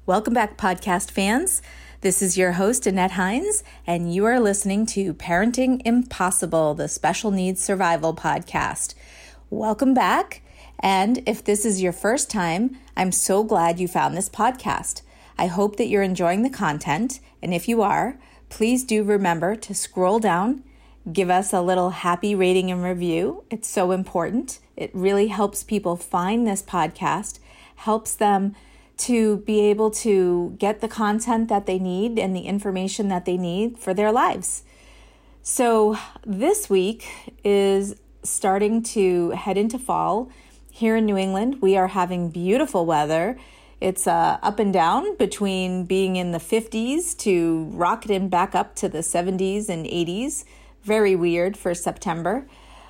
Welcome back, podcast fans. This is your host, Annette Hines, and you are listening to Parenting Impossible, the Special Needs Survival Podcast. Welcome back, and if this is your first time, I'm so glad you found this podcast. I hope that you're enjoying the content, and if you are, please do remember to scroll down, give us a little happy rating and review. It's so important. It really helps people find this podcast, helps them to be able to get the content that they need and the information that they need for their lives. So this week is starting to head into fall. Here in New England, we are having beautiful weather. It's up and down between being in the 50s to rocketing back up to the 70s and 80s. Very weird for September.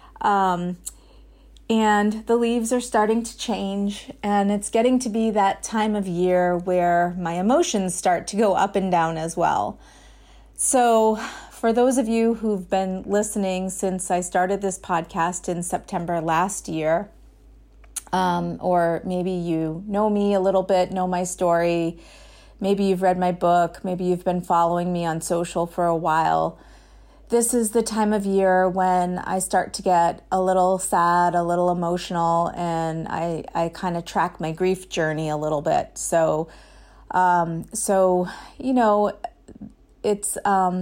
And the leaves are starting to change, and it's getting to be that time of year where my emotions start to go up and down as well. So for those of you who've been listening since I started this podcast in September last year, or maybe you know me a little bit, know my story, maybe you've read my book, maybe you've been following me on social for a while, this is the time of year when I start to get a little sad, a little emotional, and I kind of track my grief journey a little bit. So you know, it's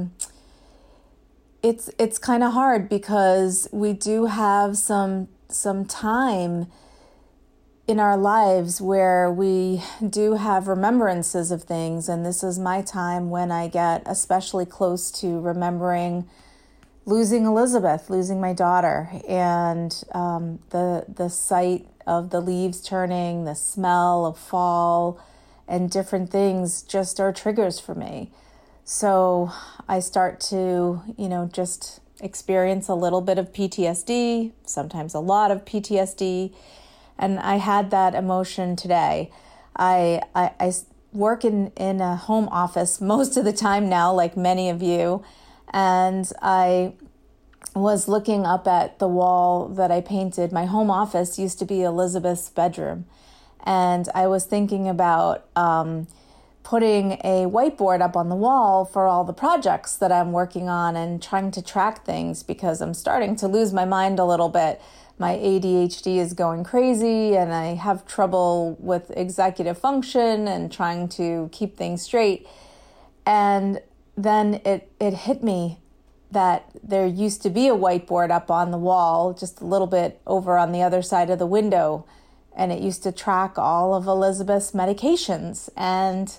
kind of hard because we do have some time in our lives where we do have remembrances of things, and this is my time when I get especially close to remembering losing Elizabeth, losing my daughter, and the sight of the leaves turning, the smell of fall, and different things just are triggers for me. So I start to, just experience a little bit of PTSD, sometimes a lot of PTSD. And I had that emotion today. I work in a home office most of the time now, like many of you. And I was looking up at the wall that I painted. My home office used to be Elizabeth's bedroom. And I was thinking about putting a whiteboard up on the wall for all the projects that I'm working on and trying to track things because I'm starting to lose my mind a little bit. My ADHD is going crazy and I have trouble with executive function and trying to keep things straight. And then it hit me that there used to be a whiteboard up on the wall, just a little bit over on the other side of the window. And it used to track all of Elizabeth's medications. And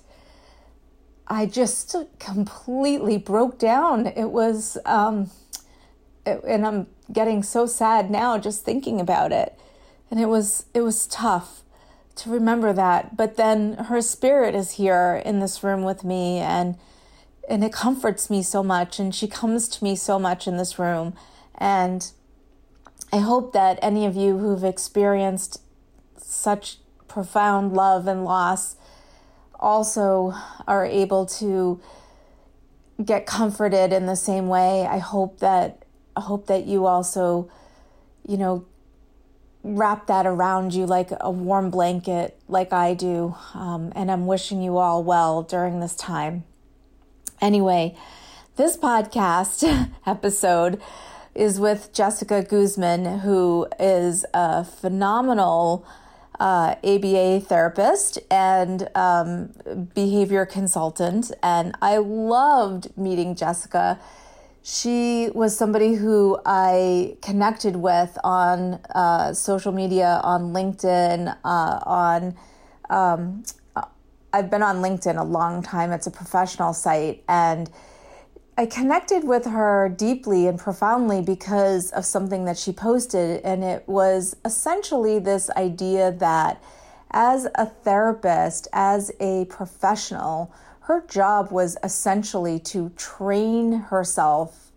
I just completely broke down. It was, and I'm getting so sad now just thinking about it. And it was tough to remember that. But then her spirit is here in this room with me, and it comforts me so much, and she comes to me so much in this room. And I hope that any of you who've experienced such profound love and loss also are able to get comforted in the same way. I hope that you also, wrap that around you like a warm blanket, like I do. And I'm wishing you all well during this time. Anyway, this podcast episode is with Jessica Guzman, who is a phenomenal ABA therapist and behavior consultant. And I loved meeting Jessica. She was somebody who I connected with on social media, on LinkedIn, I've been on LinkedIn a long time. It's a professional site. And I connected with her deeply and profoundly because of something that she posted. And it was essentially this idea that as a therapist, as a professional, her job was essentially to train herself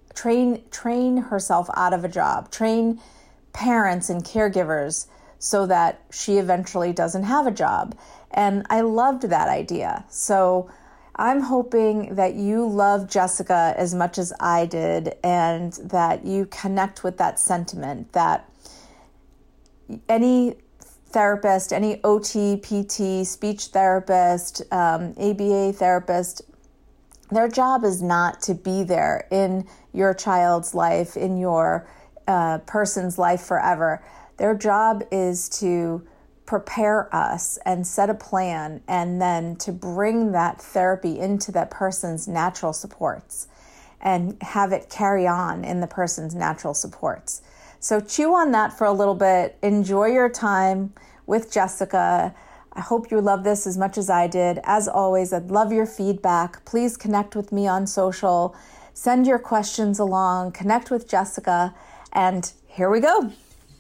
out of a job, train parents and caregivers so that she eventually doesn't have a job. And I loved that idea. So I'm hoping that you love Jessica as much as I did, and that you connect with that sentiment, that any therapist, any OT, PT, speech therapist, ABA therapist, their job is not to be there in your child's life, in your person's life forever. Their job is to prepare us and set a plan, and then to bring that therapy into that person's natural supports and have it carry on in the person's natural supports. So chew on that for a little bit. Enjoy your time with Jessica. I hope you love this as much as I did. As always, I'd love your feedback. Please connect with me on social. Send your questions along. Connect with Jessica. And here we go.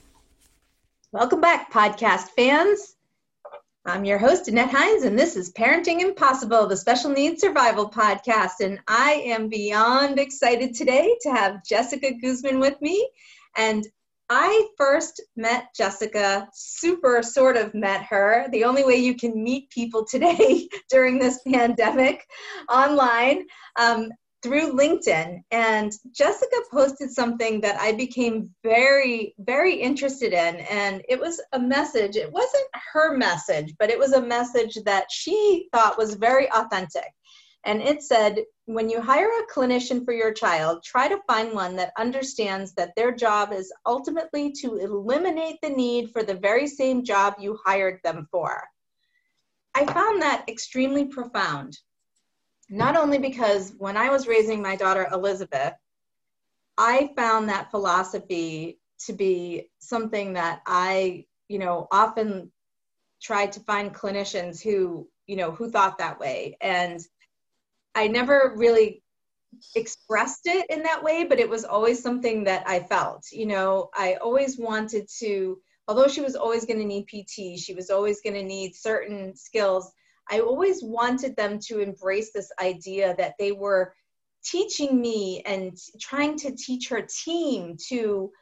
Welcome back, podcast fans. I'm your host, Annette Hines, and this is Parenting Impossible, the Special Needs Survival Podcast. And I am beyond excited today to have Jessica Guzman with me. And I first met Jessica, sort of met her, the only way you can meet people today during this pandemic, online, through LinkedIn. And Jessica posted something that I became very, very interested in. And it was a message. It wasn't her message, but it was a message that she thought was very authentic. And it said, when you hire a clinician for your child, try to find one that understands that their job is ultimately to eliminate the need for the very same job you hired them for. I found that extremely profound. Not only because when I was raising my daughter, Elizabeth, I found that philosophy to be something that I, often tried to find clinicians who thought that way. And I never really expressed it in that way, but it was always something that I felt. I always wanted to, although she was always going to need PT, she was always going to need certain skills, I always wanted them to embrace this idea that they were teaching me and trying to teach her team to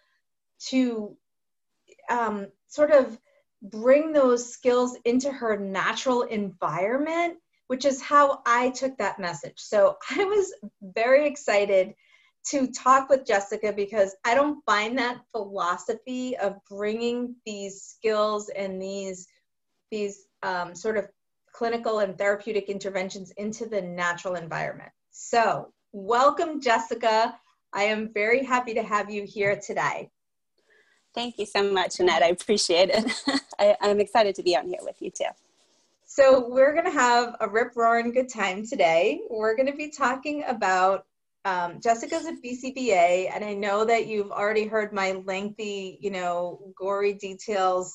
sort of bring those skills into her natural environment, which is how I took that message. So I was very excited to talk with Jessica because I don't find that philosophy of bringing these skills and these sort of clinical and therapeutic interventions into the natural environment. So welcome, Jessica. I am very happy to have you here today. Thank you so much, Annette. I appreciate it. I'm excited to be on here with you too. So we're going to have a rip-roaring good time today. We're going to be talking about Jessica's a BCBA, and I know that you've already heard my lengthy, gory details,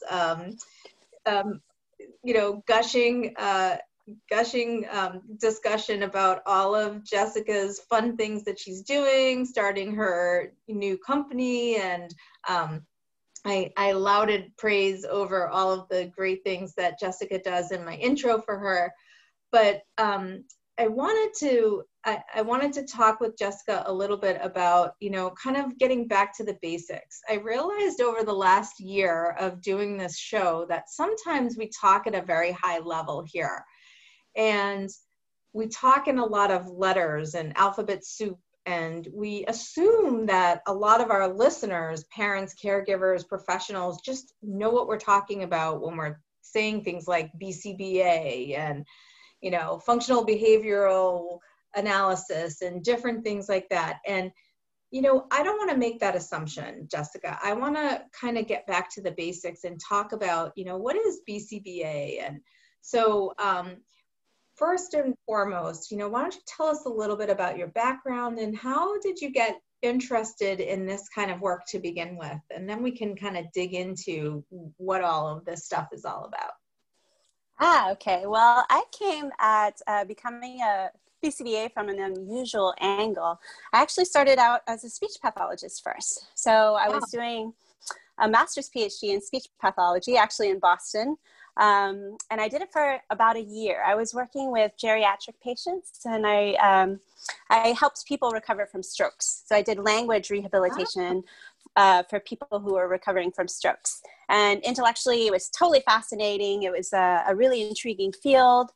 gushing discussion about all of Jessica's fun things that she's doing, starting her new company, and I lauded praise over all of the great things that Jessica does in my intro for her. But I wanted to talk with Jessica a little bit about, kind of getting back to the basics. I realized over the last year of doing this show that sometimes we talk at a very high level here. And we talk in a lot of letters and alphabet soup. And we assume that a lot of our listeners, parents, caregivers, professionals, just know what we're talking about when we're saying things like BCBA and, functional behavioral analysis and different things like that. And, I don't want to make that assumption, Jessica. I want to kind of get back to the basics and talk about, what is BCBA? And so, first and foremost, why don't you tell us a little bit about your background and how did you get interested in this kind of work to begin with? And then we can kind of dig into what all of this stuff is all about. Okay. Well, I came at becoming a BCBA from an unusual angle. I actually started out as a speech pathologist first. So I was doing a master's PhD in speech pathology, actually in Boston. And I did it for about a year. I was working with geriatric patients, and I helped people recover from strokes. So I did language rehabilitation for people who were recovering from strokes. And intellectually, it was totally fascinating. It was a really intriguing field.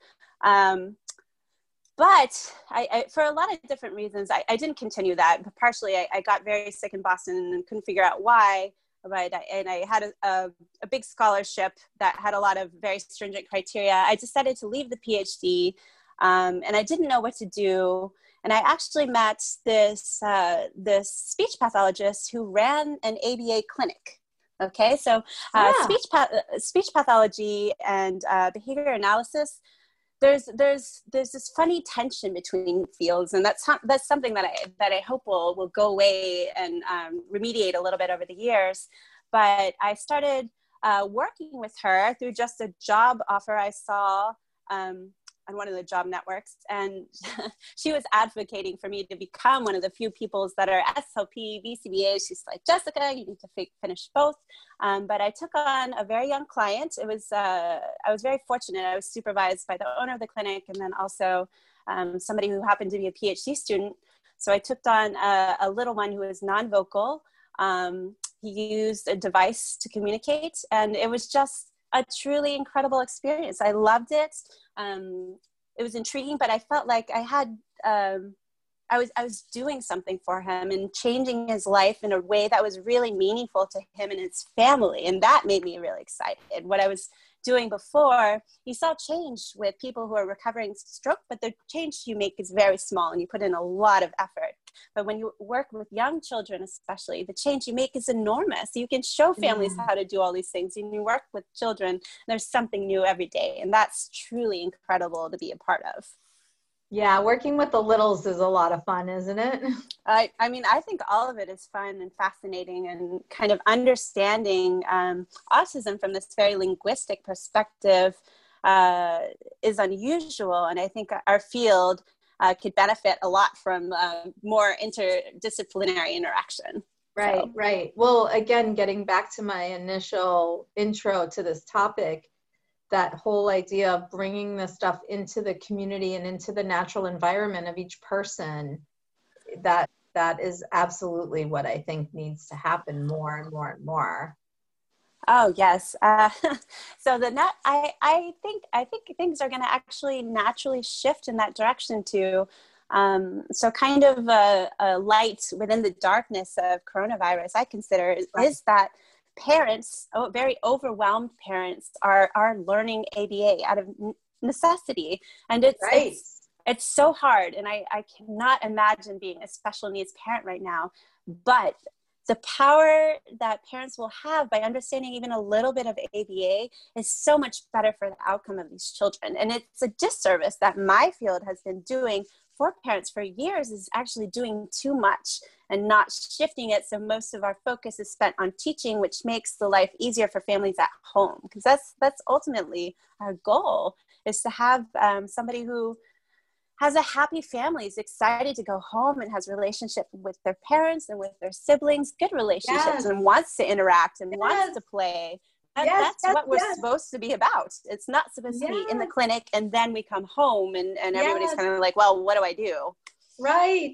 But I, for a lot of different reasons, I didn't continue that. Partially, I got very sick in Boston and couldn't figure out why. and I had a big scholarship that had a lot of very stringent criteria. I decided to leave the PhD, and I didn't know what to do. And I actually met this speech pathologist who ran an ABA clinic. Okay, so speech pathology and behavior analysis, there's this funny tension between fields, and that's something that I hope will go away and remediate a little bit over the years. But I started working with her through just a job offer I saw on one of the job networks, and she was advocating for me to become one of the few peoples that are SLP, BCBA. She's like, Jessica, you need to finish both. But I took on a very young client. I was very fortunate. I was supervised by the owner of the clinic, and then also somebody who happened to be a PhD student. So I took on a little one who was non-vocal. He used a device to communicate, and it was just a truly incredible experience. I loved it. It was intriguing, but I felt like I had, I was doing something for him and changing his life in a way that was really meaningful to him and his family. And that made me really excited. What I was doing before, you saw change with people who are recovering stroke, but the change you make is very small and you put in a lot of effort. But when you work with young children, especially, the change you make is enormous. You can show families how to do all these things. And you work with children, there's something new every day. And that's truly incredible to be a part of. Yeah, working with the littles is a lot of fun, isn't it? I mean, I think all of it is fun and fascinating, and kind of understanding autism from this very linguistic perspective is unusual. And I think our field could benefit a lot from more interdisciplinary interaction. Right, so. Right. Well, again, getting back to my initial intro to this topic, that whole idea of bringing this stuff into the community and into the natural environment of each person, that is absolutely what I think needs to happen more and more and more. Oh yes. So I think things are going to actually naturally shift in that direction too. So kind of a light within the darkness of coronavirus, I consider, is that parents, very overwhelmed parents, are learning ABA out of necessity, and it's so hard. And I cannot imagine being a special needs parent right now, but the power that parents will have by understanding even a little bit of ABA is so much better for the outcome of these children. And it's a disservice that my field has been doing for parents for years, is actually doing too much and not shifting it. So most of our focus is spent on teaching, which makes the life easier for families at home. Because that's ultimately our goal, is to have somebody who has a happy family, is excited to go home and has a relationship with their parents and with their siblings, good relationships, and wants to interact and wants to play. That's what we're supposed to be about. It's not supposed to be in the clinic and then we come home and everybody's kind of like, well, what do I do? Right.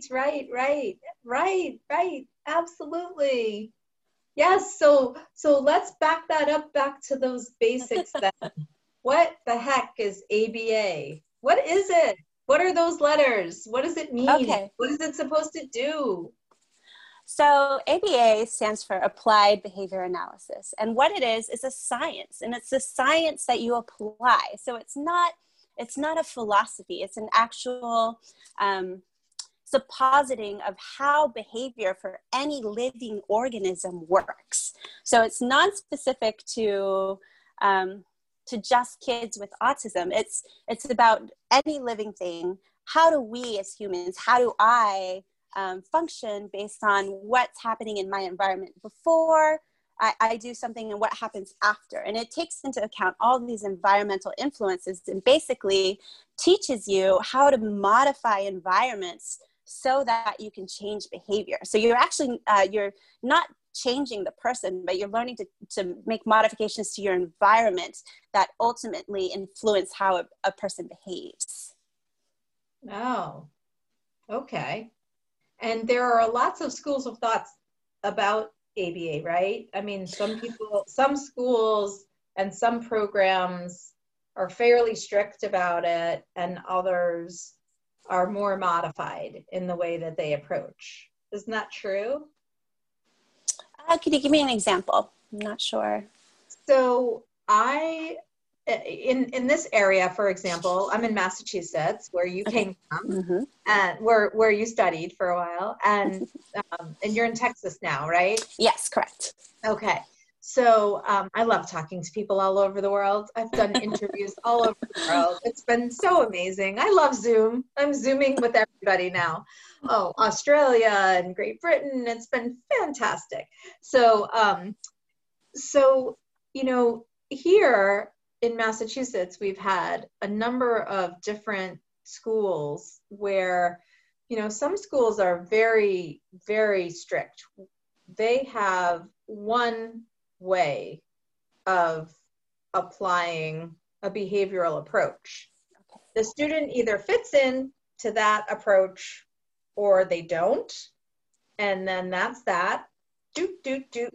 Absolutely. Yes. So let's back that up back to those basics then. What the heck is ABA? What is it? What are those letters? What does it mean? Okay. What is it supposed to do? So ABA stands for Applied Behavior Analysis. And what it is a science, and it's a science that you apply. So it's not a philosophy. It's an actual suppositing of how behavior for any living organism works. So it's non-specific to just kids with autism. It's about any living thing. How do we as humans, how do I function based on what's happening in my environment before I do something and what happens after? And it takes into account all these environmental influences and basically teaches you how to modify environments so that you can change behavior. So you're actually, you're not changing the person, but you're learning to make modifications to your environment that ultimately influence how a person behaves. Oh, okay. And there are lots of schools of thoughts about ABA, right? I mean, some schools and some programs are fairly strict about it, and others are more modified in the way that they approach. Isn't that true? Could you give me an example? I'm not sure. So in this area, for example, I'm in Massachusetts, where you came from, Mm-hmm. and where you studied for a while, and you're in Texas now, right? Yes, correct. Okay. So I love talking to people all over the world. I've done interviews all over the world. It's been so amazing. I love Zoom. I'm Zooming with everybody now. Oh, Australia and Great Britain. It's been fantastic. So, here in Massachusetts, we've had a number of different schools where, some schools are very, very strict. They have one way of applying a behavioral approach. The student either fits in to that approach or they don't. And then that's that. Doot,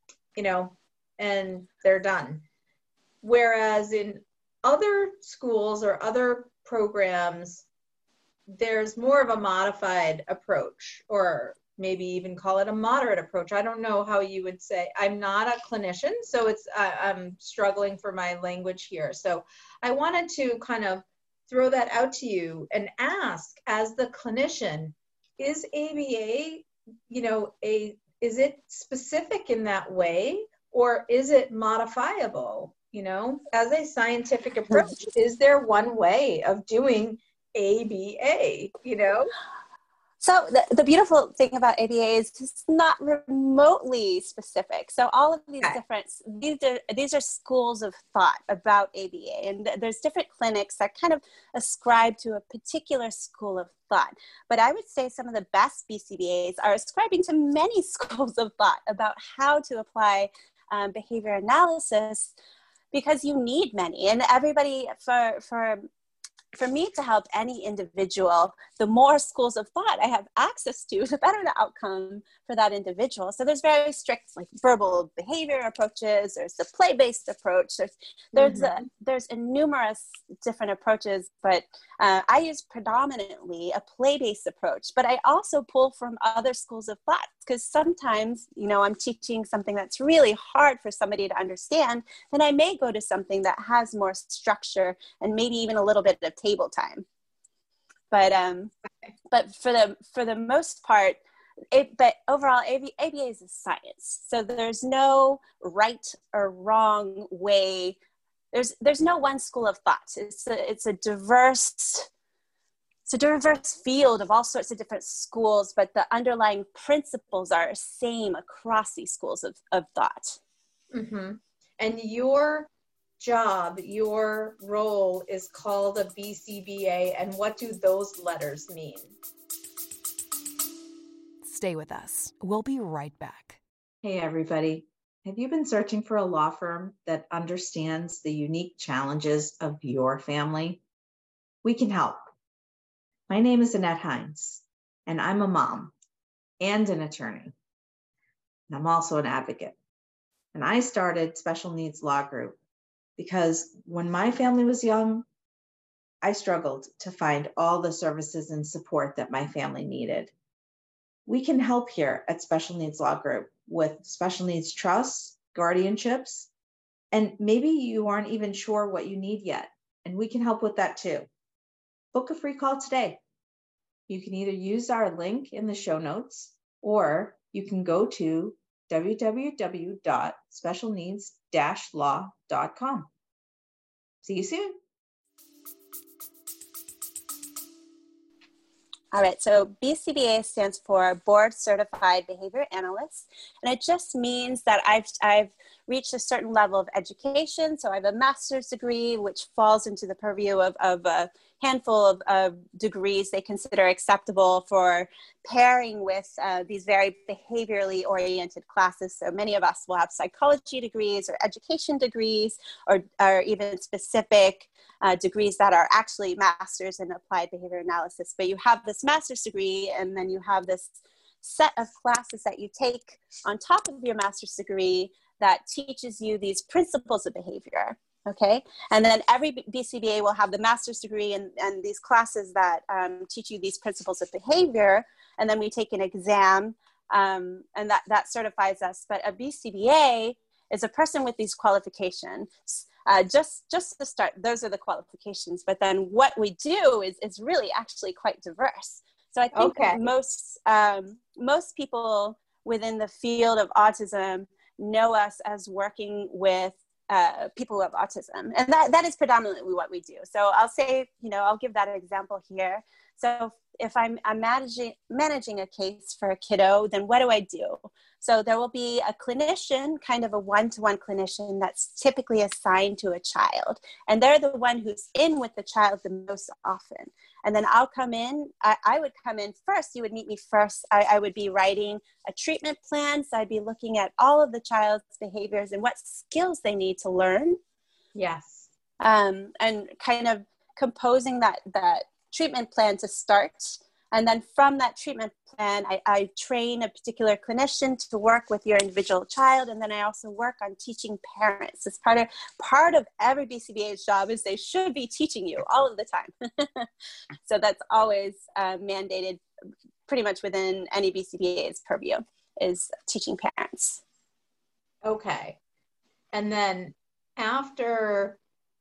and they're done. Whereas in other schools or other programs, there's more of a modified approach, or maybe even call it a moderate approach. I don't know how you would say. I'm not a clinician, so I'm struggling for my language here. So I wanted to kind of throw that out to you and ask, as the clinician, is ABA, is it specific in that way, or is it modifiable? As a scientific approach, is there one way of doing ABA, So the beautiful thing about ABA is it's not remotely specific. So all of these these are schools of thought about ABA, and there's different clinics that kind of ascribe to a particular school of thought. But I would say some of the best BCBAs are ascribing to many schools of thought about how to apply behavior analysis, because you need many, and everybody for me to help any individual, the more schools of thought I have access to, the better the outcome for that individual. So there's very strict, like, verbal behavior approaches. There's the play-based approach. There's numerous different approaches, but I use predominantly a play-based approach. But I also pull from other schools of thought, because sometimes, I'm teaching something that's really hard for somebody to understand, then I may go to something that has more structure and maybe even a little bit of table time. But for the most part, but overall, ABA is a science. So there's no right or wrong way. There's no one school of thought. It's a diverse field of all sorts of different schools, but the underlying principles are the same across these schools of thought. Mm-hmm. And your job, your role is called a BCBA, and what do those letters mean? Stay with us. We'll be right back. Hey, everybody. Have you been searching for a law firm that understands the unique challenges of your family? We can help. My name is Annette Hines, and I'm a mom and an attorney. And I'm also an advocate. And I started Special Needs Law Group because when my family was young, I struggled to find all the services and support that my family needed. We can help here at Special Needs Law Group with special needs trusts, guardianships, and maybe you aren't even sure what you need yet, and we can help with that too. Book a free call today. You can either use our link in the show notes, or you can go to www.specialneeds-law.com. See you soon. All right, so BCBA stands for Board Certified Behavior Analyst, and it just means that I've reached a certain level of education. So I have a master's degree, which falls into the purview of a handful of degrees they consider acceptable for pairing with these very behaviorally oriented classes. So many of us will have psychology degrees or education degrees, or even specific degrees that are actually masters in applied behavior analysis. But you have this master's degree, and then you have this set of classes that you take on top of your master's degree that teaches you these principles of behavior. Okay, and then every BCBA will have the master's degree and these classes that teach you these principles of behavior, and then we take an exam And that certifies us. But a BCBA is a person with these qualifications. Just to start, those are the qualifications. But then what we do is really actually quite diverse. So I think most people within the field of autism know us as working with people who have autism. And that is predominantly what we do. So I'll say, I'll give that example here. So if I'm managing a case for a kiddo, then what do I do? So there will be a clinician, kind of a one-to-one clinician that's typically assigned to a child. And they're the one who's in with the child the most often. And then I'll come in, I would come in first, you would meet me first. I would be writing a treatment plan. So I'd be looking at all of the child's behaviors and what skills they need to learn. Yes. And kind of composing that treatment plan to start. And then from that treatment plan, I train a particular clinician to work with your individual child. And then I also work on teaching parents. It's part of every BCBA's job is they should be teaching you all of the time. So that's always mandated pretty much within any BCBA's purview is teaching parents. Okay. And then after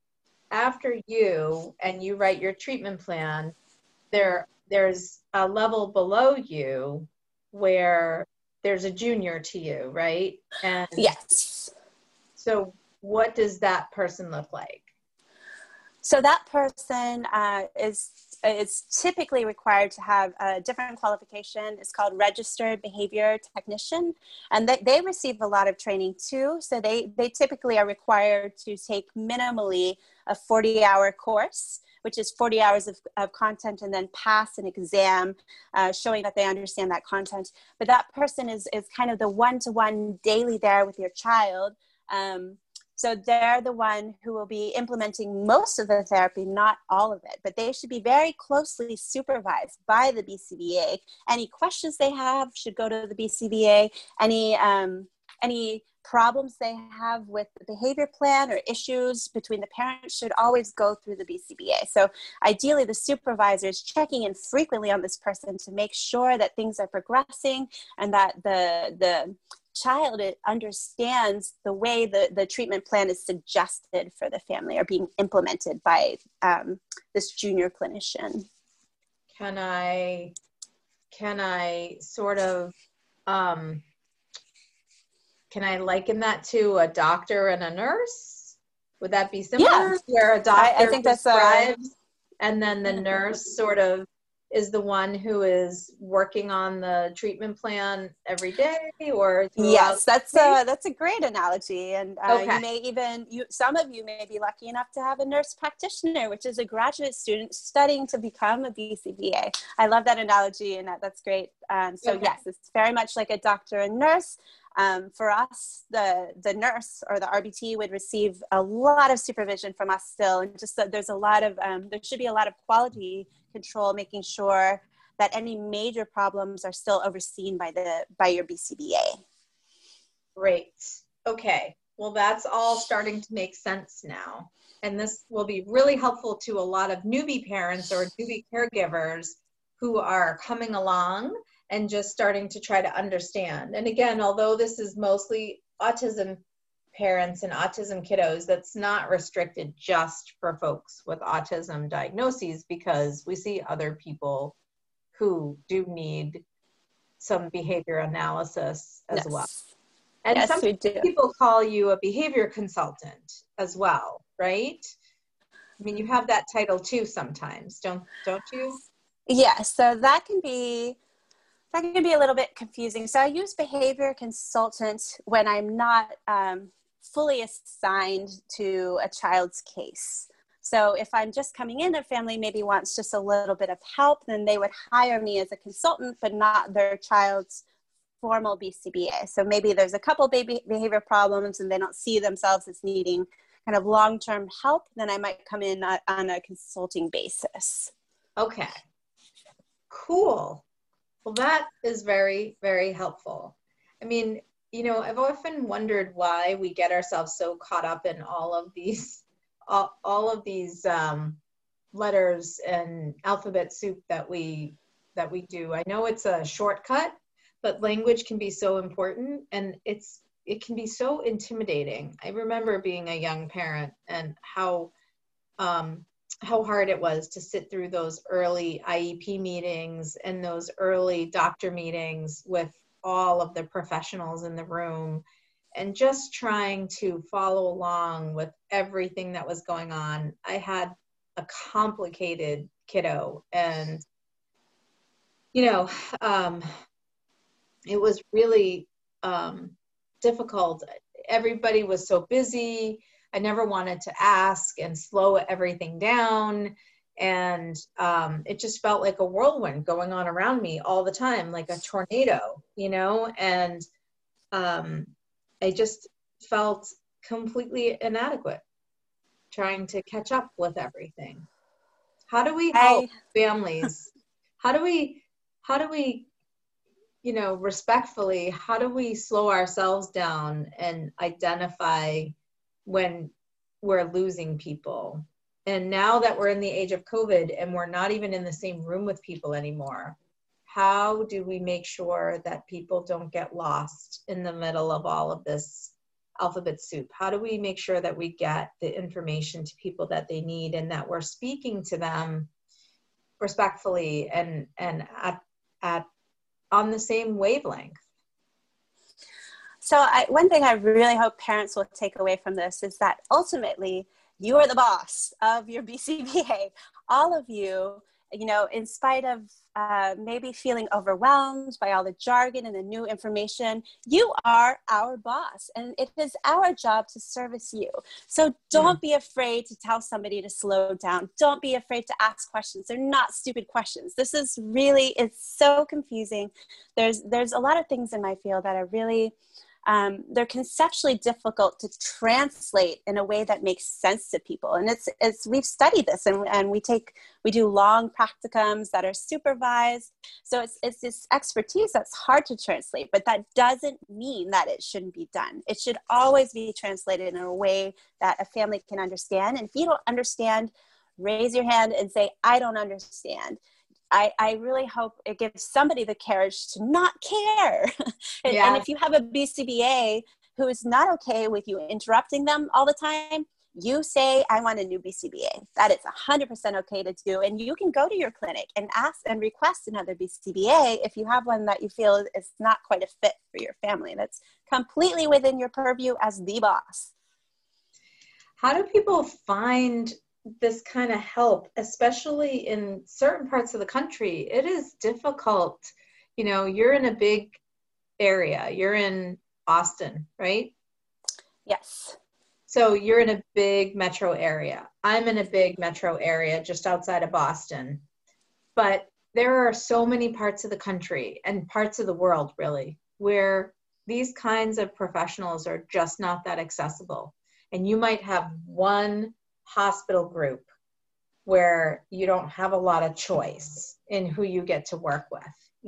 you write your treatment plan, there's a level below you where there's a junior to you, right? And yes. So what does that person look like? So that person is typically required to have a different qualification. It's called registered behavior technician. And they receive a lot of training too. So they typically are required to take minimally a 40-hour course, which is 40 hours of content, and then pass an exam showing that they understand that content. But that person is kind of the one-to-one daily there with your child. So they're the one who will be implementing most of the therapy, not all of it, but they should be very closely supervised by the BCBA. Any questions they have should go to the BCBA. Any problems they have with the behavior plan or issues between the parents should always go through the BCBA. So ideally, the supervisor is checking in frequently on this person to make sure that things are progressing and that the child understands the way the treatment plan is suggested for the family or being implemented by this junior clinician. Can I sort of, can I liken that to a doctor and a nurse? Would that be similar? Yeah. Where a doctor I think prescribes and then the nurse sort of is the one who is working on the treatment plan every day, or yes, that's a great analogy. And okay. You may some of you may be lucky enough to have a nurse practitioner, which is a graduate student studying to become a BCBA. I love that analogy, and that's great. So yes, it's very much like a doctor and nurse. For us, the nurse or the RBT would receive a lot of supervision from us still, and just that there's a lot of there should be a lot of quality control, making sure that any major problems are still overseen by your BCBA. Great. Okay. Well, that's all starting to make sense now, and this will be really helpful to a lot of newbie parents or newbie caregivers who are coming along and just starting to try to understand. And again, although this is mostly autism parents and autism kiddos, that's not restricted just for folks with autism diagnoses, because we see other people who do need some behavior analysis as well. And yes, some people call you a behavior consultant as well, right? I mean, you have that title too sometimes, don't you? Yeah, so that can be a little bit confusing. So I use behavior consultant when I'm not fully assigned to a child's case. So if I'm just coming in, a family maybe wants just a little bit of help, then they would hire me as a consultant, but not their child's formal BCBA. So maybe there's a couple behavior problems and they don't see themselves as needing kind of long-term help, then I might come in on a consulting basis. Okay, cool. Well, that is very, very helpful. I mean, I've often wondered why we get ourselves so caught up in all of these letters and alphabet soup that we do. I know it's a shortcut, but language can be so important, and it can be so intimidating. I remember being a young parent and how hard it was to sit through those early IEP meetings and those early doctor meetings with all of the professionals in the room, and just trying to follow along with everything that was going on. I had a complicated kiddo, and it was really difficult. Everybody was so busy. I never wanted to ask and slow everything down. And it just felt like a whirlwind going on around me all the time, like a tornado, and I just felt completely inadequate trying to catch up with everything. How do we help families? How do we, respectfully, how do we slow ourselves down and identify when we're losing people? And now that we're in the age of COVID and we're not even in the same room with people anymore, how do we make sure that people don't get lost in the middle of all of this alphabet soup? How do we make sure that we get the information to people that they need, and that we're speaking to them respectfully and at on the same wavelength? So one thing I really hope parents will take away from this is that ultimately you are the boss of your BCBA. All of you, in spite of maybe feeling overwhelmed by all the jargon and the new information, you are our boss, and it is our job to service you. So don't be afraid to tell somebody to slow down. Don't be afraid to ask questions. They're not stupid questions. This is really, it's so confusing. There's a lot of things in my field that are really, they're conceptually difficult to translate in a way that makes sense to people. And it's we've studied this, and we do long practicums that are supervised. So it's this expertise that's hard to translate, but that doesn't mean that it shouldn't be done. It should always be translated in a way that a family can understand. And if you don't understand, raise your hand and say, I don't understand. I really hope it gives somebody the courage to not care. And if you have a BCBA who is not okay with you interrupting them all the time, you say, I want a new BCBA. That is 100% okay to do. And you can go to your clinic and ask and request another BCBA if you have one that you feel is not quite a fit for your family. That's completely within your purview as the boss. How do people find this kind of help, especially in certain parts of the country? It is difficult. You're in a big area. You're in Austin, right? Yes. So you're in a big metro area. I'm in a big metro area just outside of Boston. But there are so many parts of the country and parts of the world, really, where these kinds of professionals are just not that accessible. And you might have one hospital group where you don't have a lot of choice in who you get to work with.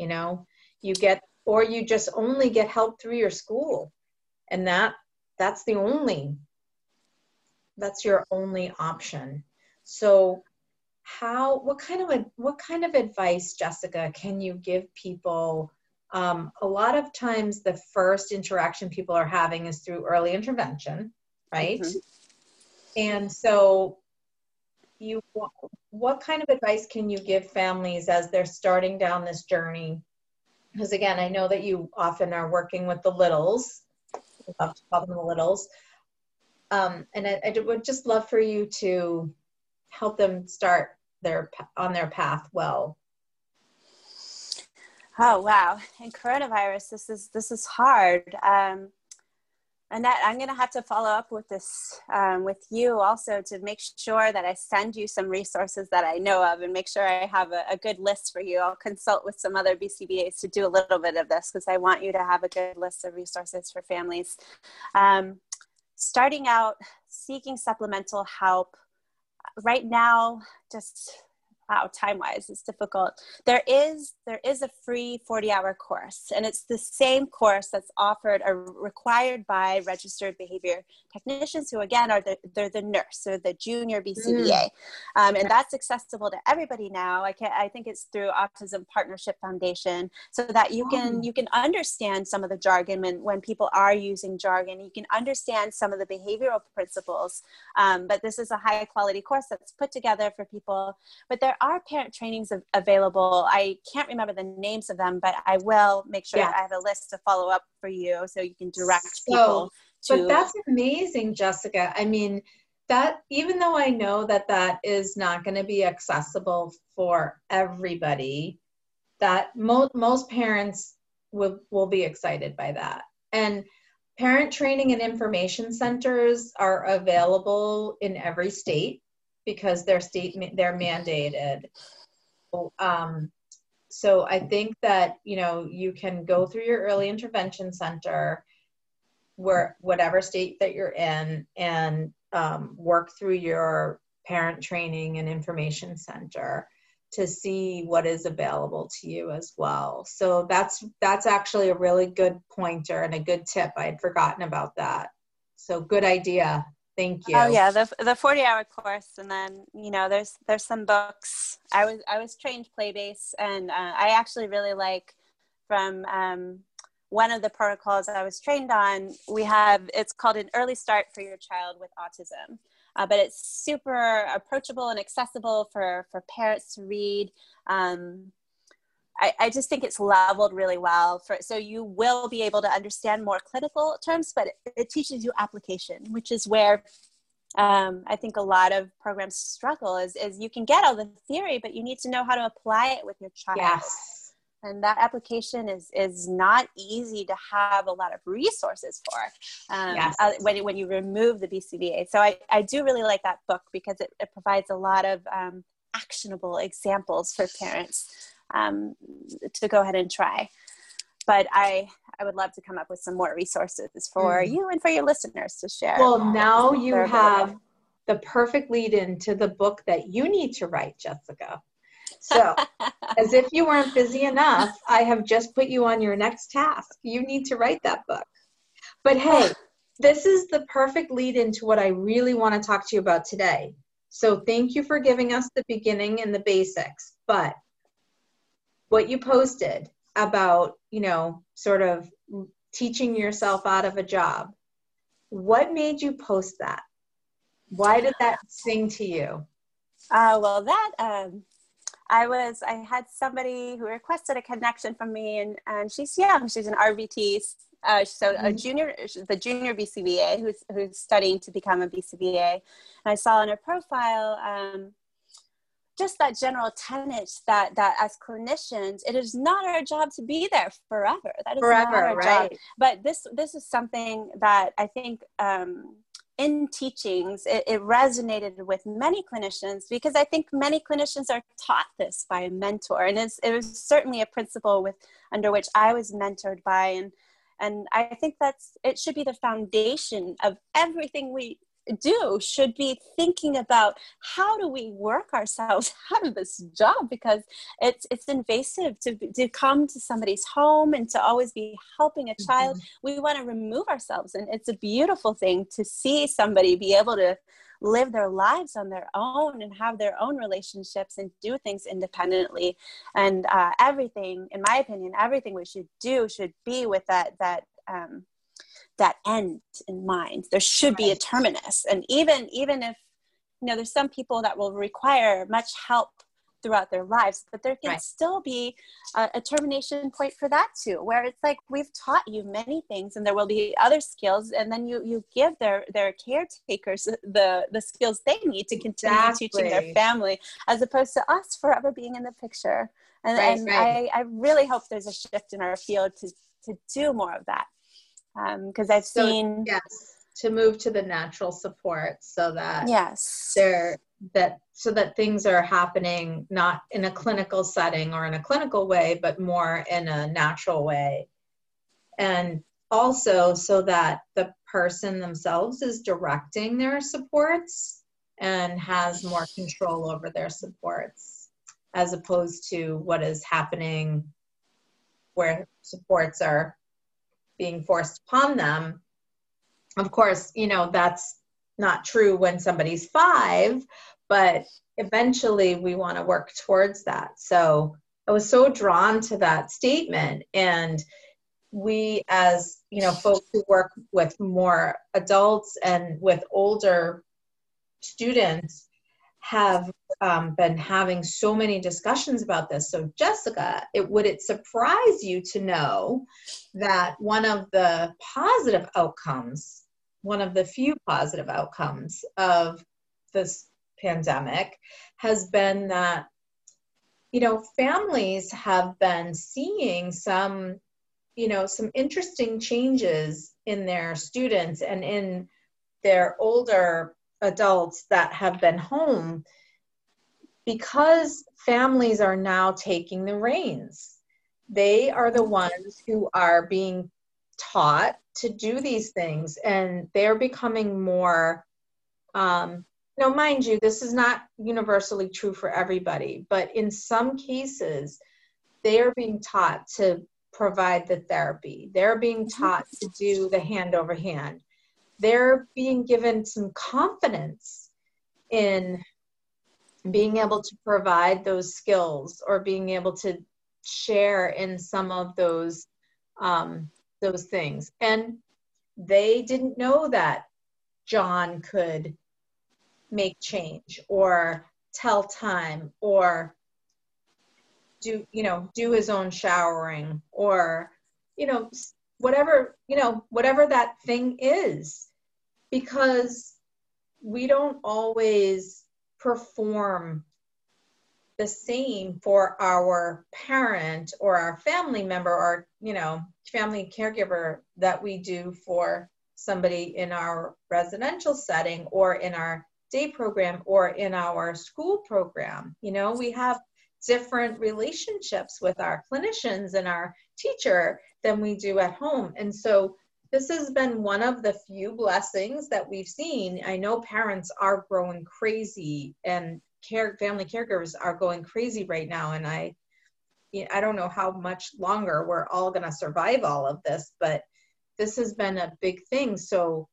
Or you just only get help through your school, and that's your only option. So what kind of advice, Jessica, can you give people? A lot of times the first interaction people are having is through early intervention, right? Mm-hmm. And so what kind of advice can you give families as they're starting down this journey? Because again, I know that you often are working with the littles. I love to call them the littles. And I would just love for you to help them start on their path well. Oh, wow. And coronavirus, this is hard. Annette, I'm going to have to follow up with this with you also to make sure that I send you some resources that I know of and make sure I have a good list for you. I'll consult with some other BCBAs to do a little bit of this because I want you to have a good list of resources for families. Starting out, seeking supplemental help. Right now, just wow, time-wise, it's difficult. There is a free 40-hour course, and it's the same course that's offered or required by registered behavior technicians, who again they're the nurse or the junior BCBA, and that's accessible to everybody now. I think it's through Autism Partnership Foundation, so that you can understand some of the jargon when people are using jargon. You can understand some of the behavioral principles. But this is a high quality course that's put together for people. But there are parent trainings available. I can't remember the names of them, but I will make sure that I have a list to follow up for you, so you can direct people to. But that's amazing, Jessica. I mean, that even though I know that is not going to be accessible for everybody, that most parents will be excited by that. And parent training and information centers are available in every state because they're mandated. So I think that, you can go through your early intervention center, whatever state that you're in, and work through your parent training and information center to see what is available to you as well. So that's actually a really good pointer and a good tip. I had forgotten about that. So good idea. Thank you. Oh yeah, the 40-hour course, and then there's some books. I was trained Playbase, and I actually really like from one of the protocols I was trained on. It's called An Early Start for Your Child with Autism. But it's super approachable and accessible for parents to read. I just think it's leveled really well so you will be able to understand more clinical terms, but it teaches you application, which is where I think a lot of programs struggle is you can get all the theory, but you need to know how to apply it with your child. Yes. And that application is not easy to have a lot of resources for when you remove the BCBA. So I do really like that book because it provides a lot of actionable examples for parents to go ahead and try. But I would love to come up with some more resources for you and for your listeners to share. Well, now you have the perfect lead into the book that you need to write, Jessica. So, as if you weren't busy enough, I have just put you on your next task. You need to write that book. But hey, this is the perfect lead into what I really want to talk to you about today. So thank you for giving us the beginning and the basics. But what you posted about, sort of teaching yourself out of a job, what made you post that? Why did that sing to you? Well, that... I had somebody who requested a connection from me, and she's young. She's an RBT, the junior BCBA who's studying to become a BCBA. And I saw in her profile just that general tenet that as clinicians, it is not our job to be there forever. That is not our job. But this is something that I think in teachings, it resonated with many clinicians, because I think many clinicians are taught this by a mentor. And it was certainly a principle under which I was mentored by. And I think it should be the foundation of everything we do, should be thinking about how do we work ourselves out of this job, because it's invasive to come to somebody's home and to always be helping a child. We want to remove ourselves, and it's a beautiful thing to see somebody be able to live their lives on their own and have their own relationships and do things independently. And everything, in my opinion, everything we should do should be with that end in mind. There should be a terminus. And even if, there's some people that will require much help throughout their lives, but there can still be a termination point for that too, where it's like, we've taught you many things and there will be other skills, and then you give their caretakers the skills they need to continue teaching their family, as opposed to us forever being in the picture. And I really hope there's a shift in our field to do more of that. Because I've seen to move to the natural support, so that so that things are happening not in a clinical setting or in a clinical way, but more in a natural way, and also so that the person themselves is directing their supports and has more control over their supports. as opposed to what is happening where supports are being forced upon them. Of course, that's not true when somebody's 5, but eventually we want to work towards that. So I was so drawn to that statement. And we, as folks who work with more adults and with older students, have been having so many discussions about this. So Jessica, would it surprise you to know that one of the few positive outcomes of this pandemic has been that, families have been seeing some interesting changes in their students and in their older adults that have been home, because families are now taking the reins. They are the ones who are being taught to do these things, and they're becoming more, mind you, this is not universally true for everybody, but in some cases, they are being taught to provide the therapy. They're being taught to do the hand over hand. They're being given some confidence in being able to provide those skills or being able to share in some of those things. And they didn't know that John could make change or tell time or do his own showering or, whatever that thing is, because we don't always perform the same for our parent or our family member or, family caregiver that we do for somebody in our residential setting or in our day program or in our school program. We have different relationships with our clinicians and our teacher than we do at home. And so this has been one of the few blessings that we've seen. I know parents are growing crazy and family caregivers are going crazy right now. And I don't know how much longer we're all going to survive all of this, but this has been a big thing. So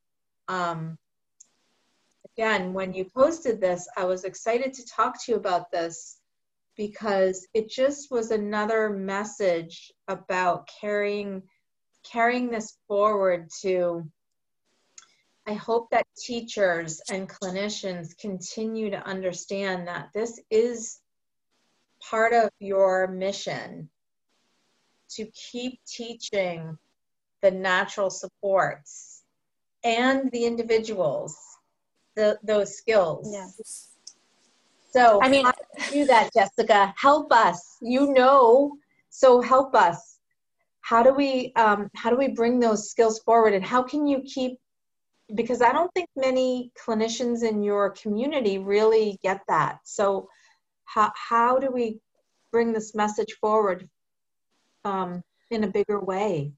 again, when you posted this, I was excited to talk to you about this because it just was another message about carrying this forward to, I hope that teachers and clinicians continue to understand that this is part of your mission to keep teaching the natural supports and the individuals those skills. Yes. So how do you do that, Jessica? Help us. So help us. How do we bring those skills forward, and how can you keep? Because I don't think many clinicians in your community really get that. So how do we bring this message forward in a bigger way?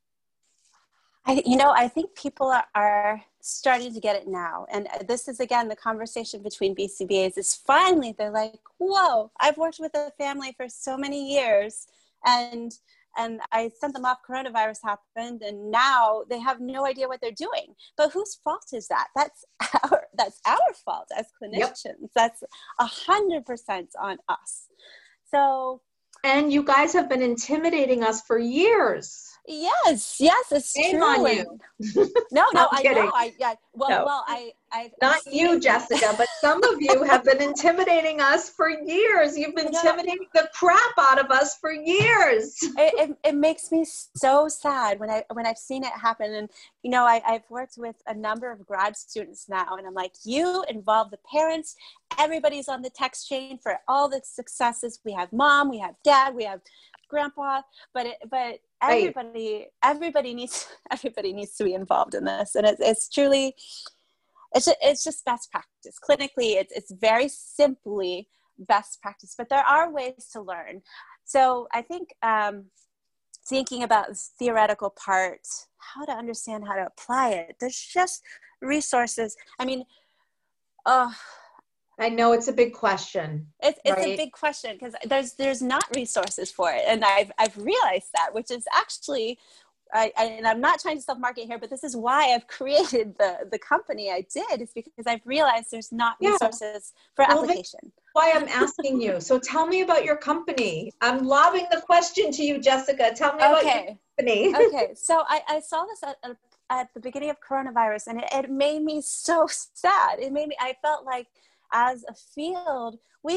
I think people are starting to get it now. And this is, again, the conversation between BCBAs is finally, they're like, whoa, I've worked with a family for so many years. And I sent them off, coronavirus happened, and now they have no idea what they're doing. But whose fault is that? That's our fault as clinicians. Yep. That's 100% on us. So. And you guys have been intimidating us for years. Yes, it's Shame true. On you. No, I kidding. know. I've not you, Jessica, but some of you have been intimidating us for years. You've been intimidating the crap out of us for years. It makes me so sad when I've seen it happen. And I've worked with a number of grad students now, and I'm like, you involve the parents. Everybody's on the text chain for all the successes. We have mom, we have dad, we have grandpa, but everybody needs to be involved in this, and it's truly, it's just best practice. Clinically, it's very simply best practice, but there are ways to learn. So I think thinking about the theoretical part, how to understand how to apply it. There's just resources. I know it's a big question. It's right? a big question because there's not resources for it. And I've realized that, which is actually, and I'm not trying to self-market here, but this is why I've created the company I did, is because I've realized there's not resources for application. That's why I'm asking you. So tell me about your company. I'm lobbing the question to you, Jessica. Tell me about your company. Okay. So I saw this at the beginning of coronavirus, and it made me so sad. I felt like as a field, we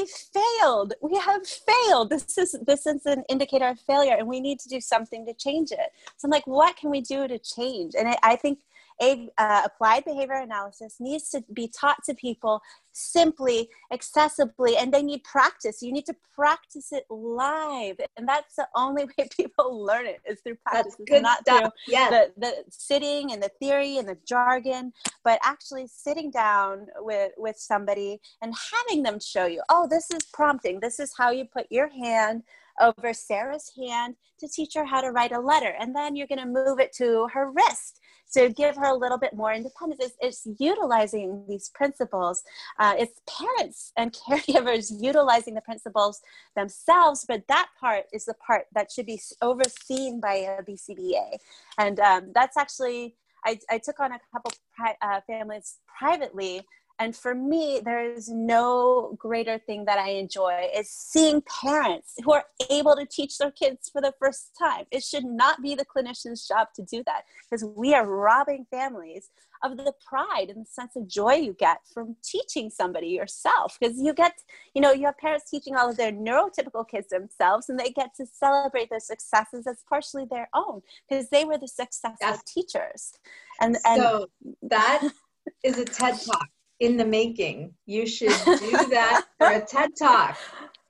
have failed. This is an indicator of failure, and we need to do something to change it. So I'm like, what can we do to change? And I think applied behavior analysis needs to be taught to people simply, accessibly, and they need practice. You need to practice it live, and that's the only way people learn it, is through practice. That's good not stuff. through the sitting and the theory and the jargon, but actually sitting down with somebody and having them show you, oh, this is prompting. This is how you put your hand over Sarah's hand to teach her how to write a letter, and then you're going to move it to her wrist. So give her a little bit more independence. It's utilizing these principles. It's parents and caregivers utilizing the principles themselves, but that part is the part that should be overseen by a BCBA. And that's actually, I took on a couple families privately. And for me, there is no greater thing that I enjoy is seeing parents who are able to teach their kids for the first time. It should not be the clinician's job to do that, because we are robbing families of the pride and the sense of joy you get from teaching somebody yourself. Because you have parents teaching all of their neurotypical kids themselves, and they get to celebrate their successes as partially their own, because they were the successful teachers. And so that is a TED Talk in the making. You should do that for a TED Talk.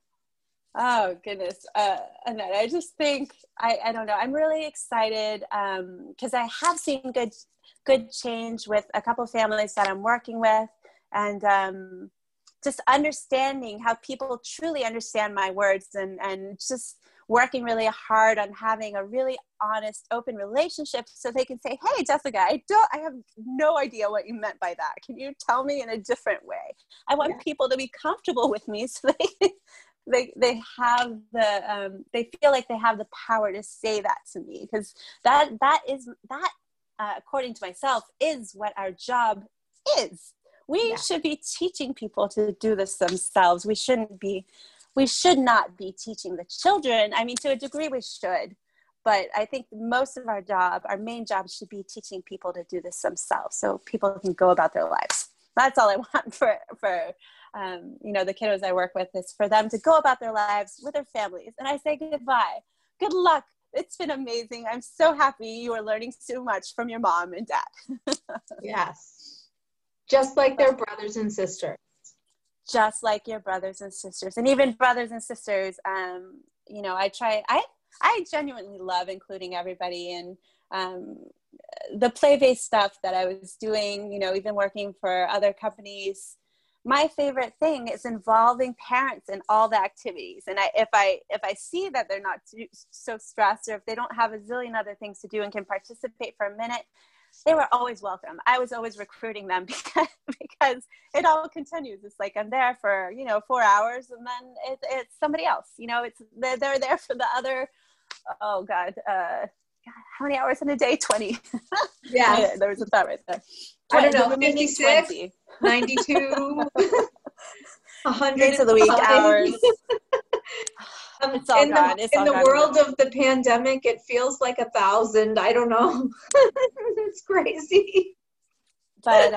Oh goodness, Annette, I just think I don't know. I'm really excited because I have seen good change with a couple of families that I'm working with, and just understanding how people truly understand my words, and just working really hard on having a really honest, open relationship, so they can say, hey, Jessica, I have no idea what you meant by that. Can you tell me in a different way? I want people to be comfortable with me, so they have they feel like they have the power to say that to me, because that according to myself is what our job is. We should be teaching people to do this themselves. We should not be teaching the children. I mean, to a degree we should, but I think most of our main job should be teaching people to do this themselves, so people can go about their lives. That's all I want for the kiddos I work with, is for them to go about their lives with their families. And I say goodbye. Good luck. It's been amazing. I'm so happy you are learning so much from your mom and dad. Yes. Just like their brothers and sisters. Just like your brothers and sisters, and even brothers and sisters. I genuinely love including everybody, and the play-based stuff that I was doing, even working for other companies. My favorite thing is involving parents in all the activities. And if I see that they're not so stressed, or if they don't have a zillion other things to do and can participate for a minute, they were always welcome. I was always recruiting them because it all continues. It's like I'm there for 4 hours, and then it's somebody else. They're there for the other. Oh God, how many hours in a day? 20. Yeah, there was a thought right there. I don't know, 56, 92, 100 days of the week, hours. It's all gone. In the world of the pandemic, it feels like 1,000. I don't know. It's crazy. But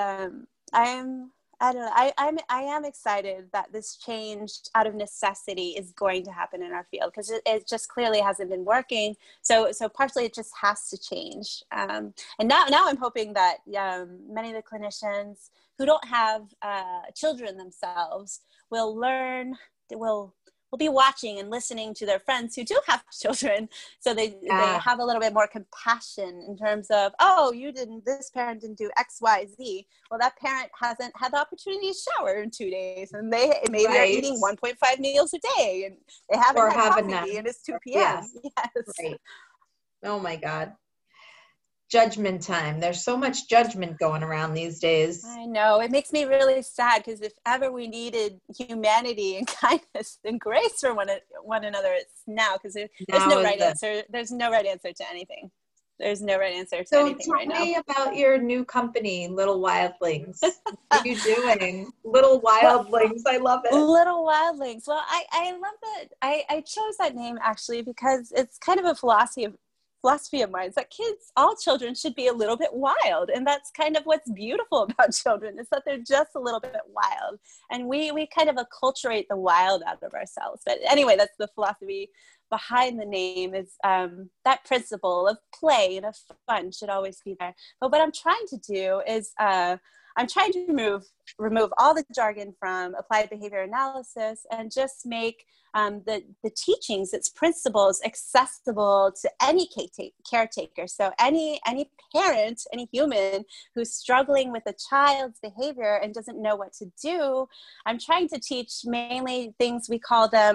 I am excited that this change out of necessity is going to happen in our field, because it just clearly hasn't been working. So partially it just has to change. And now I'm hoping that many of the clinicians who don't have children themselves will be watching and listening to their friends who do have children, so they have a little bit more compassion in terms of, oh, this parent didn't do X, Y, Z. Well, that parent hasn't had the opportunity to shower in 2 days, and they maybe are eating 1.5 meals a day, and they haven't had coffee, and it's 2 p.m. Yes. Right. Oh my God. judgment time. There's so much judgment going around these days. I know. It makes me really sad, because if ever we needed humanity and kindness and grace for one another, it's now, because there's no right answer. There's no right answer to anything. There's no right answer to anything right now. So tell me about your new company, Little Wildlings. What are you doing? Little Wildlings. I love it. Little Wildlings. Well, I love that. I chose that name actually because it's kind of a philosophy of mine. It's that all children should be a little bit wild. And that's kind of what's beautiful about children, is that they're just a little bit wild. And we kind of acculturate the wild out of ourselves. But anyway, that's the philosophy behind the name, is that principle of play and of fun should always be there. But what I'm trying to do is I'm trying to remove all the jargon from applied behavior analysis and just make the teachings, its principles, accessible to any caretaker. So any parent, any human who's struggling with a child's behavior and doesn't know what to do, I'm trying to teach mainly things, we call them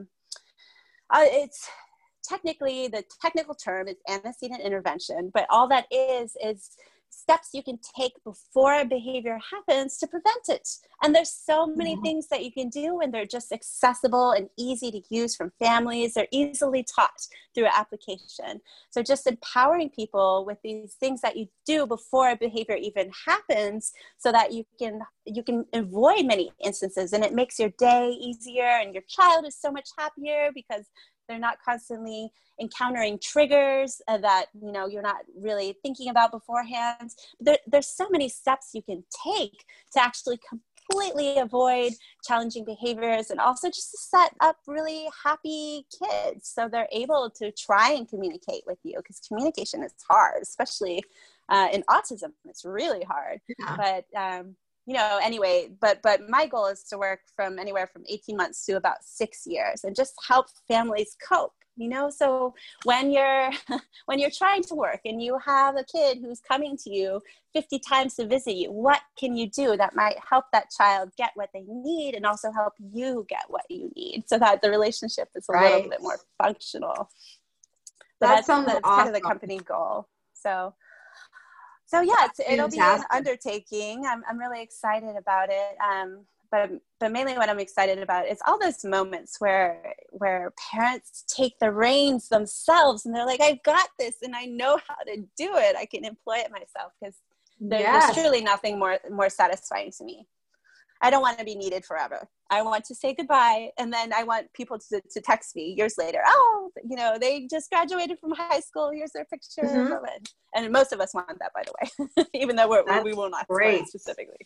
it's technically, the technical term is antecedent intervention, but all that is steps you can take before a behavior happens to prevent it. And there's so many things that you can do, and they're just accessible and easy to use from families. They're easily taught through application. So just empowering people with these things that you do before a behavior even happens, so that you can avoid many instances, and it makes your day easier, and your child is so much happier because they're not constantly encountering triggers that you're not really thinking about beforehand. There's so many steps you can take to actually completely avoid challenging behaviors, and also just to set up really happy kids so they're able to try and communicate with you, because communication is hard, especially in autism. It's really hard. Yeah. But anyway, but my goal is to work from anywhere from 18 months to about 6 years, and just help families cope, so when you're trying to work and you have a kid who's coming to you 50 times to visit you, what can you do that might help that child get what they need, and also help you get what you need, so that the relationship is a little bit more functional. That's awesome. Kind of the company goal. So yeah, it'll be an undertaking. I'm really excited about it. But mainly what I'm excited about is all those moments where parents take the reins themselves, and they're like, I've got this and I know how to do it. I can employ it myself, because there's truly nothing more satisfying to me. I don't want to be needed forever. I want to say goodbye, and then I want people to text me years later. Oh, they just graduated from high school. Here's their picture. Mm-hmm. And most of us want that, by the way, even though we will not say specifically.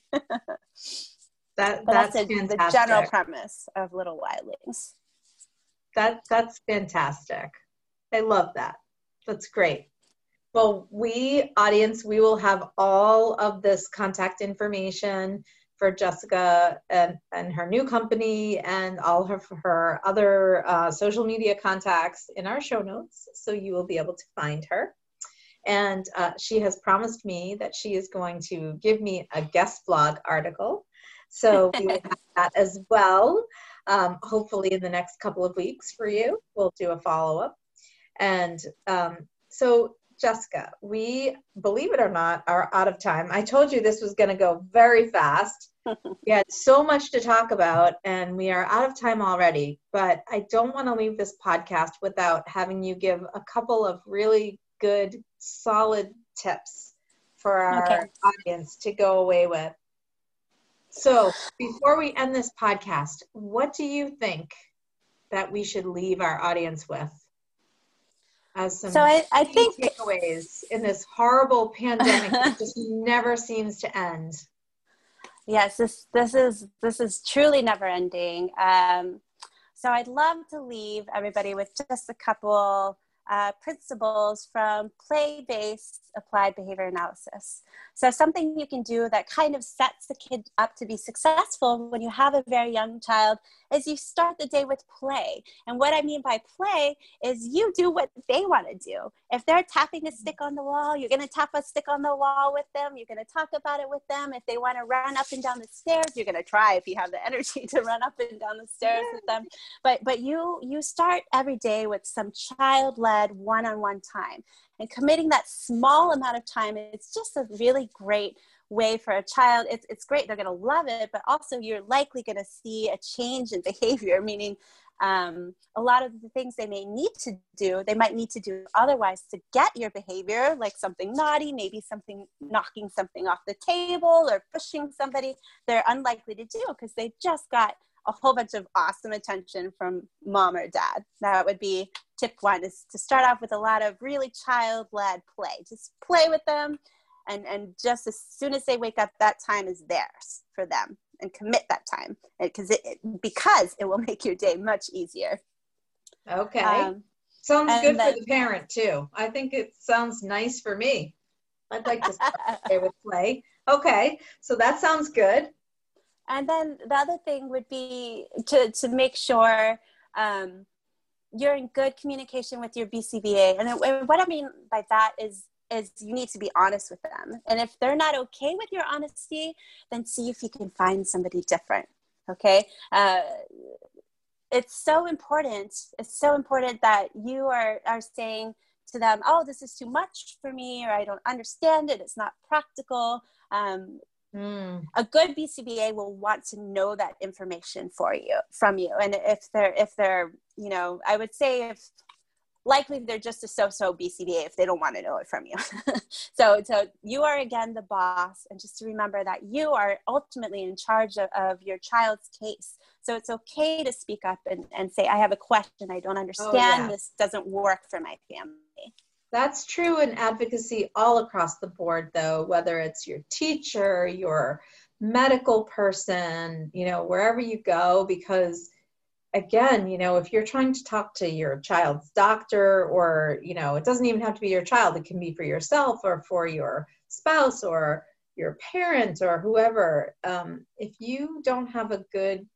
That's the general premise of Little Wildlings. That's fantastic. I love that. That's great. Well, audience, we will have all of this contact information for Jessica and her new company, and all of her other social media contacts in our show notes, so you will be able to find her. And she has promised me that she is going to give me a guest blog article, so we will have that as well. Hopefully in the next couple of weeks for you, we'll do a follow-up. And so Jessica, we, believe it or not, are out of time. I told you this was going to go very fast. We had so much to talk about, and we are out of time already. But I don't want to leave this podcast without having you give a couple of really good, solid tips for our audience to go away with. So before we end this podcast, what do you think that we should leave our audience with as some I think takeaways in this horrible pandemic that just never seems to end? Yes, this is truly never ending. So I'd love to leave everybody with just a couple principles from play-based applied behavior analysis. So something you can do that kind of sets the kid up to be successful when you have a very young child is you start the day with play. And what I mean by play is you do what they want to do. If they're tapping a stick on the wall, you're going to tap a stick on the wall with them. You're going to talk about it with them. If they want to run up and down the stairs, you're going to try, if you have the energy, to run up and down the stairs with them. But you start every day with some child-led child-led one-on-one time. And committing that small amount of time, it's just a really great way for a child. It's great. They're going to love it, but also you're likely going to see a change in behavior, meaning a lot of the things they may need to do, they might need to do otherwise to get your behavior, like something naughty, maybe something, knocking something off the table or pushing somebody, they're unlikely to do because they just got a whole bunch of awesome attention from mom or dad. That would be tip one, is to start off with a lot of really child-led play. Just play with them, and just as soon as they wake up, that time is theirs for them, and commit that time because it will make your day much easier. Okay. Sounds good for the parent too. I think it sounds nice for me. I'd like to start with play. Okay. So that sounds good. And then the other thing would be to make sure you're in good communication with your BCBA. And what I mean by that is you need to be honest with them. And if they're not okay with your honesty, then see if you can find somebody different. Okay. It's so important. It's so important that you are saying to them, oh, this is too much for me, or I don't understand it. It's not practical. A good BCBA will want to know that information from you. And if they're, I would say likely they're just a so-so BCBA if they don't want to know it from you. So you are, again, the boss. And just to remember that you are ultimately in charge of your child's case. So it's okay to speak up and say, I have a question. I don't understand. Oh, yeah. This doesn't work for my family. That's true in advocacy all across the board, though, whether it's your teacher, your medical person, wherever you go, because again, if you're trying to talk to your child's doctor, or, it doesn't even have to be your child, it can be for yourself or for your spouse or your parent or whoever. If you don't have good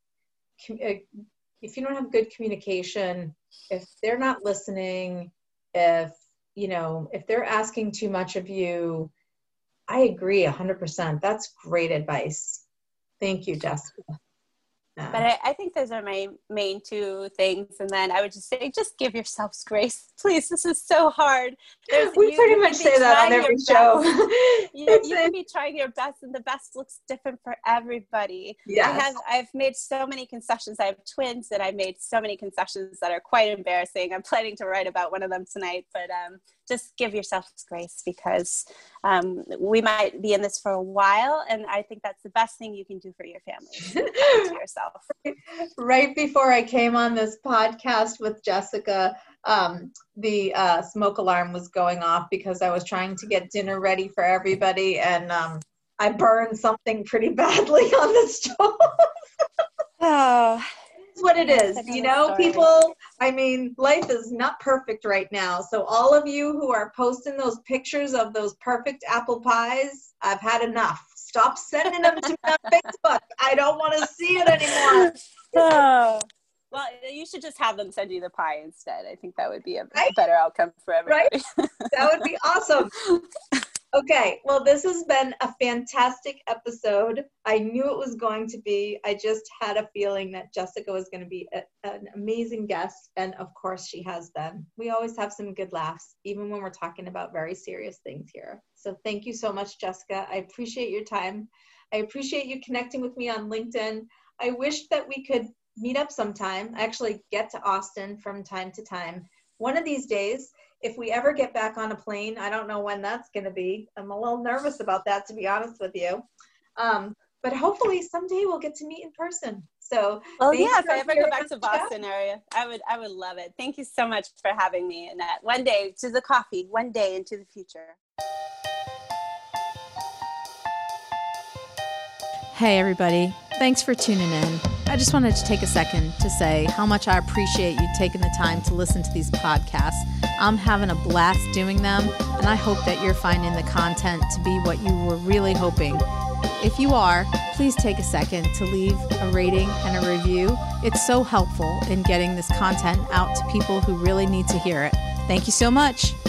communication, if they're not listening, if they're asking too much of you, I agree 100%. That's great advice. Thank you, Jessica. But I think those are my main two things. And then I would just say, just give yourselves grace. Please, this is so hard. We pretty much say that on every show. You can be trying your best, and the best looks different for everybody. Yes. I've made so many concessions. I have twins, and I've made so many concessions that are quite embarrassing. I'm planning to write about one of them tonight. But just give yourself grace, because we might be in this for a while, and I think that's the best thing you can do for your family, to yourself. Right before I came on this podcast with Jessica, the smoke alarm was going off because I was trying to get dinner ready for everybody, and I burned something pretty badly on the stove. Oh. What it is, people, life is not perfect right now. So all of you who are posting those pictures of those perfect apple pies, I've had enough. Stop sending them to me on Facebook. I don't want to see it anymore. Well, you should just have them send you the pie instead. I think that would be a better outcome for everybody. Right? That would be awesome. Okay, well, this has been a fantastic episode. I knew it was going to be. I just had a feeling that Jessica was going to be an amazing guest, and of course she has been. We always have some good laughs, even when we're talking about very serious things here. So thank you so much, Jessica. I appreciate your time. I appreciate you connecting with me on LinkedIn. I wish that we could meet up sometime, actually get to Austin from time to time. One of these days, if we ever get back on a plane, I don't know when that's going to be. I'm a little nervous about that, to be honest with you. But hopefully someday we'll get to meet in person. So, well, yeah, if I ever go back to Boston area, I would love it. Thank you so much for having me, Annette. One day to the coffee, one day into the future. Hey, everybody. Thanks for tuning in. I just wanted to take a second to say how much I appreciate you taking the time to listen to these podcasts. I'm having a blast doing them, and I hope that you're finding the content to be what you were really hoping. If you are, please take a second to leave a rating and a review. It's so helpful in getting this content out to people who really need to hear it. Thank you so much.